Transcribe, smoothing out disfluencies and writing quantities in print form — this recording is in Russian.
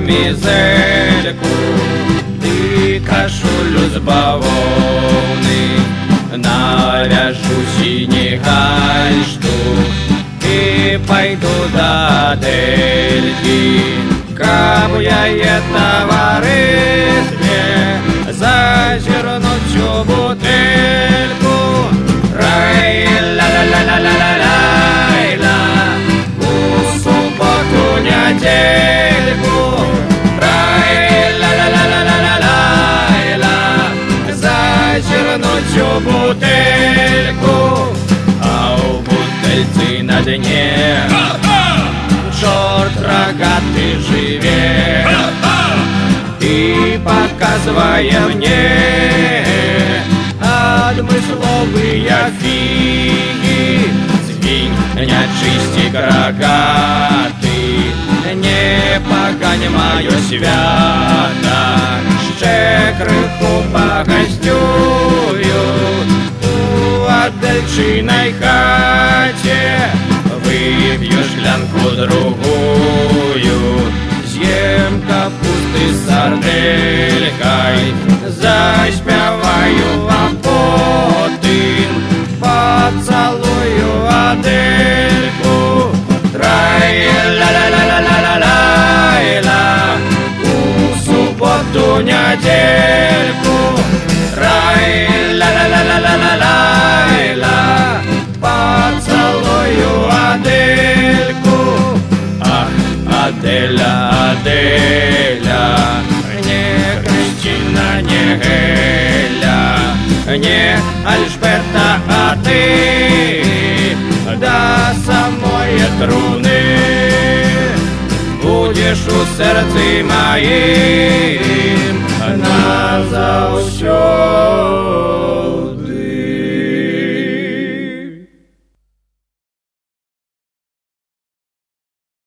камізельку і кашулю з бавовни, навяжу синій гальштук і пойду до Адельки. Каб я є товаристве, зазирну цю бутельку. Рай-ла-ла-ла-ла-ла-ла-ла, у суботу недельку. Рай-ла-ла-ла-ла-ла-ла-ла, зазирну цю бутельку. А у бутельці на дне чорт рогатый живет и показывая мне адмысловые фиги. Звінь, нячистик рогатый, не погань моё свято, ще криху погостюю у Адельчиной хате. Выпью шклянку другую, съем капусты с сарделькой, заспеваю вам потым, поцелую Адельку. Трай-ла-ла-ла-ла-ла-ла-ла, у субботу недельку. Трай-ла-ла-ла-ла-ла-ла-ла, поцелую Адельку. Ах, Аделя, Аделя, не Кристина, не Геля, не Альжберта, а ты до самой труны будешь у сердце моим назавсёды.